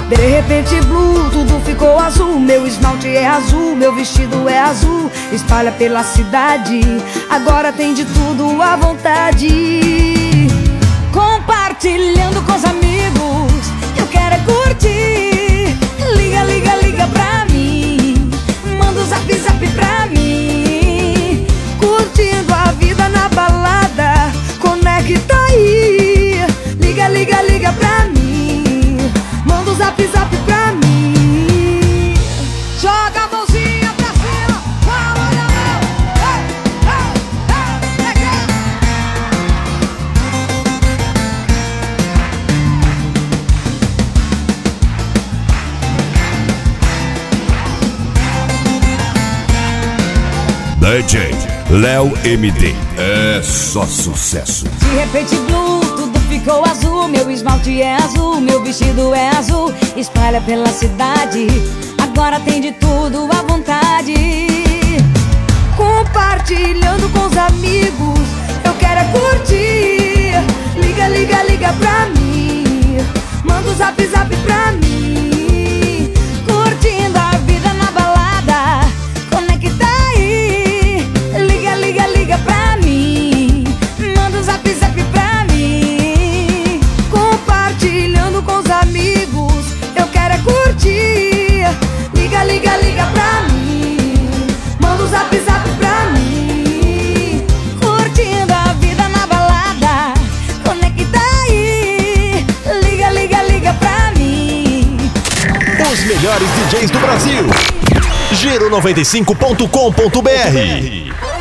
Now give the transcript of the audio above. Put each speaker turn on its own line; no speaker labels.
De repente blue, tudo ficou azul. Meu esmalte é azul, meu vestido é azul. Espalha pela cidade, agora tem de tudo à vontade. Compartilhando com os amigos, eu quero é curtir. Liga, liga, liga pra mim, manda o zap, zap pra mim. Curtindo a vida na balada, conecta aí. Liga, liga, liga pra mim, manda o zap, zap pra mim. Joga a mãozinha pra cima, fala na mão.
DJ Léo MD, é só sucesso.
De repente blue, tudo ficou azul. Meu esmalte é azul, meu vestido é azul. Espalha pela cidade, agora tem de tudo à vontade. Compartilhando com os amigos, eu quero é curtir. Liga, liga, liga pra mim, manda o zap, zap pra mim. Curtindo a vida na balada, conecta aí. Liga, liga, liga pra mim, manda o zap, zap pra mim. Compartilhando com os amigos, eu quero é curtir. Liga, liga, liga pra mim, manda o zap, zap pra mim. Curtindo a vida na balada, conecta aí. Liga, liga, liga pra mim.
Os melhores DJs do Brasil. Giro95.com.br